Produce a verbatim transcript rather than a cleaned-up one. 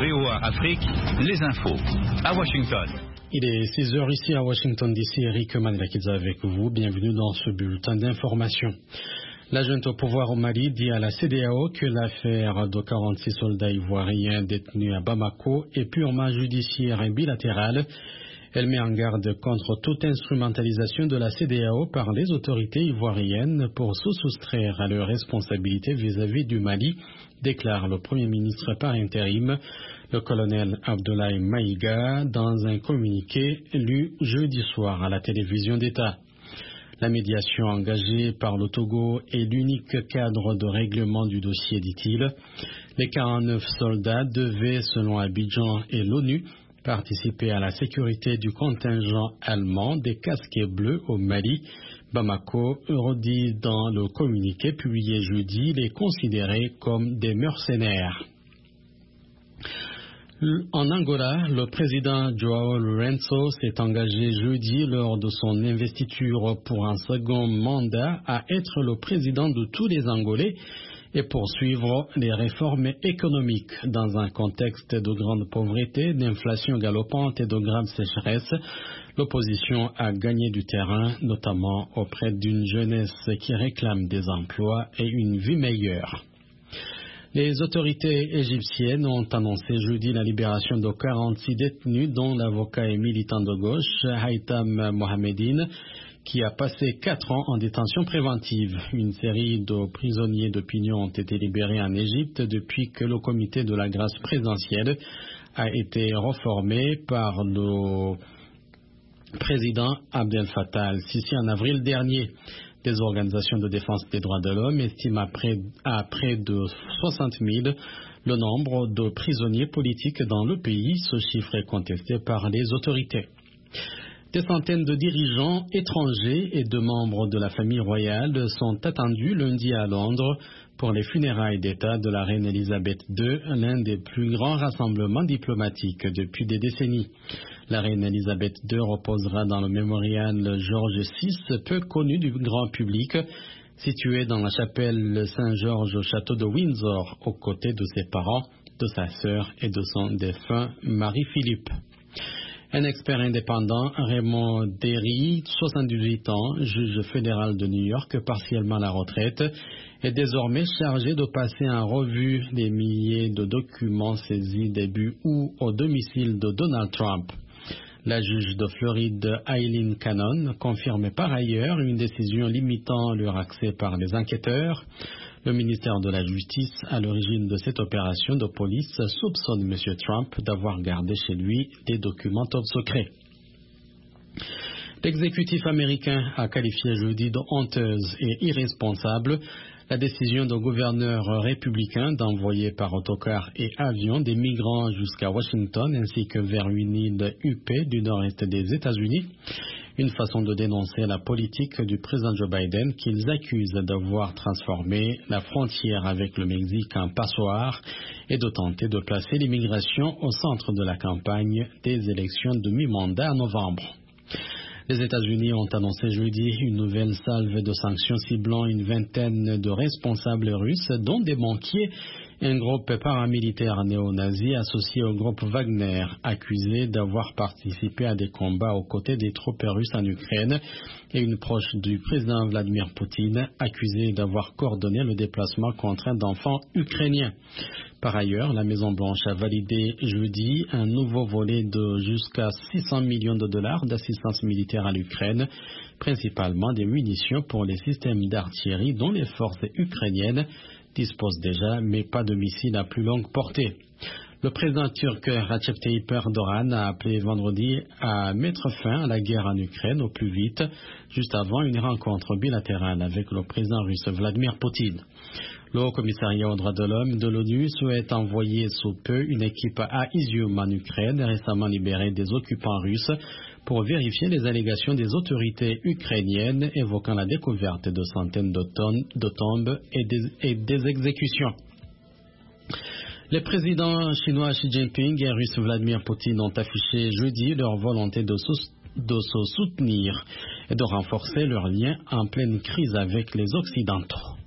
V O A Afrique, les infos. À Washington. Il est six heures ici à Washington D C. Eric Manilakidza avec vous. Bienvenue dans ce bulletin d'information. La junte au pouvoir au Mali dit à la C D A O que l'affaire de quarante-six soldats ivoiriens détenus à Bamako est purement judiciaire et bilatérale. Elle met en garde contre toute instrumentalisation de la C D A O par les autorités ivoiriennes pour se soustraire à leurs responsabilités vis-à-vis du Mali, déclare le Premier ministre par intérim, le colonel Abdoulaye Maïga, dans un communiqué lu jeudi soir à la télévision d'État. La médiation engagée par le Togo est l'unique cadre de règlement du dossier, dit-il. Les quarante-neuf soldats devaient, selon Abidjan et l'ONU, participer à la sécurité du contingent allemand des casquets bleus au Mali. Bamako redit dans le communiqué publié jeudi les considérer comme des mercenaires. En Angola, le président João Lourenço s'est engagé jeudi lors de son investiture pour un second mandat à être le président de tous les Angolais et poursuivre les réformes économiques dans un contexte de grande pauvreté, d'inflation galopante et de grave sécheresse. L'opposition a gagné du terrain, notamment auprès d'une jeunesse qui réclame des emplois et une vie meilleure. Les autorités égyptiennes ont annoncé jeudi la libération de quarante-six détenus, dont l'avocat et militant de gauche Haitham Mohamedine, qui a passé quatre ans en détention préventive. Une série de prisonniers d'opinion ont été libérés en Égypte depuis que le comité de la grâce présidentielle a été reformé par le président Abdel Fattah al-Sisi en avril dernier. Des organisations de défense des droits de l'homme estiment à près, à près de soixante mille le nombre de prisonniers politiques dans le pays. Ce chiffre est contesté par les autorités. Des centaines de dirigeants étrangers et de membres de la famille royale sont attendus lundi à Londres pour les funérailles d'État de la reine Elisabeth deux, l'un des plus grands rassemblements diplomatiques depuis des décennies. La reine Elisabeth deux reposera dans le mémorial George six, peu connu du grand public, situé dans la chapelle Saint-Georges au château de Windsor, aux côtés de ses parents, de sa sœur et de son défunt Marie-Philippe. Un expert indépendant, Raymond Derry, soixante-dix-huit ans, juge fédéral de New York, partiellement à la retraite, est désormais chargé de passer en revue des milliers de documents saisis début août au domicile de Donald Trump. La juge de Floride, Eileen Cannon, confirme par ailleurs une décision limitant leur accès par les enquêteurs. Le ministère de la Justice, à l'origine de cette opération de police, soupçonne M. Trump d'avoir gardé chez lui des documents top secrets. L'exécutif américain a qualifié jeudi de honteuse et irresponsable la décision d'un gouverneur républicain d'envoyer par autocar et avion des migrants jusqu'à Washington ainsi que vers une île huppée du nord-est des États-Unis. Une façon de dénoncer la politique du président Joe Biden qu'ils accusent d'avoir transformé la frontière avec le Mexique en passoire et de tenter de placer l'immigration au centre de la campagne des élections de mi-mandat en novembre. Les États-Unis ont annoncé jeudi une nouvelle salve de sanctions ciblant une vingtaine de responsables russes, dont des banquiers et un groupe paramilitaire néo-nazi associé au groupe Wagner, accusé d'avoir participé à des combats aux côtés des troupes russes en Ukraine, et une proche du président Vladimir Poutine, accusée d'avoir coordonné le déplacement contraint d'enfants ukrainiens. Par ailleurs, la Maison-Blanche a validé jeudi un nouveau volet de jusqu'à six cents millions de dollars d'assistance militaire à l'Ukraine, principalement des munitions pour les systèmes d'artillerie dont les forces ukrainiennes disposent déjà, mais pas de missiles à plus longue portée. Le président turc Recep Tayyip Erdogan a appelé vendredi à mettre fin à la guerre en Ukraine au plus vite, juste avant une rencontre bilatérale avec le président russe Vladimir Poutine. Le Haut-Commissariat aux droits de l'homme de l'ONU souhaite envoyer sous peu une équipe à Izium en Ukraine, récemment libérée des occupants russes, pour vérifier les allégations des autorités ukrainiennes évoquant la découverte de centaines de tonnes de tombes et des, et des exécutions. Les présidents chinois Xi Jinping et russe Vladimir Poutine ont affiché jeudi leur volonté de, de se soutenir et de renforcer leurs liens en pleine crise avec les Occidentaux.